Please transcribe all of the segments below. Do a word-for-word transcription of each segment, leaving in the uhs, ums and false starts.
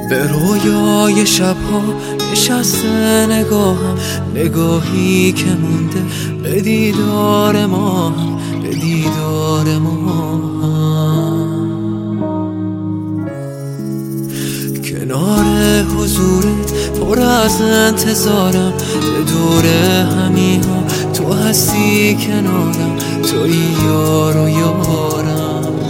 به رویای شبها نشسته نگاهم، نگاهی که مونده به دیدار ما هم، به دیدار ما هم. کنار حضورت پر از انتظارم، به دور همی ها تو هستی کنارم، توی یار و یارم.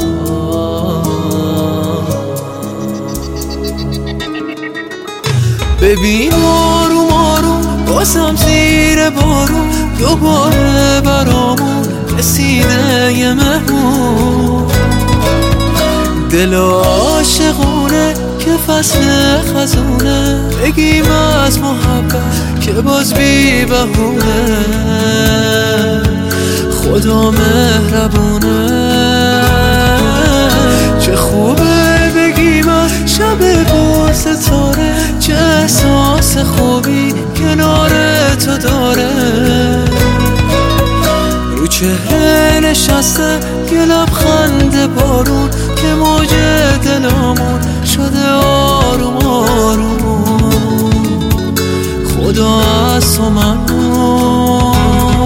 ببین آروم آروم بازم زیر بارون دوباره برامون رسیده یه مهمون. دل عاشقونه که فصل خزونه، بگیم از محبت که باز بی بهونه. خدا مهربونه، چه خوبه بگیم از شب پر ستاره، چه احساس خوبی کنار تو داره. رو چهره نشسته یه لبخند بارون که موج دلامون شده آروم آروم. خدا از تو ممنون.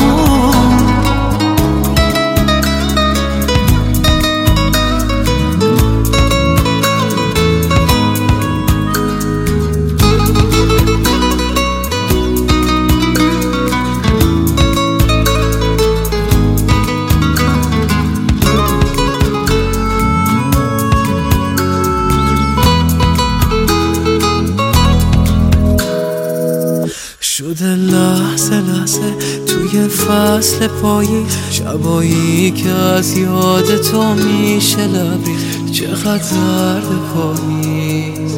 شده لحظه لحظه توی فصل پایی، شبایی که از یاد تو میشه لبریز، چقدر زرد پاییز.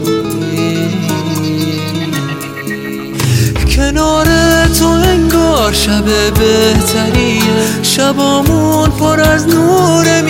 کنار تو انگار شب بهتریه، شبامون پر از نور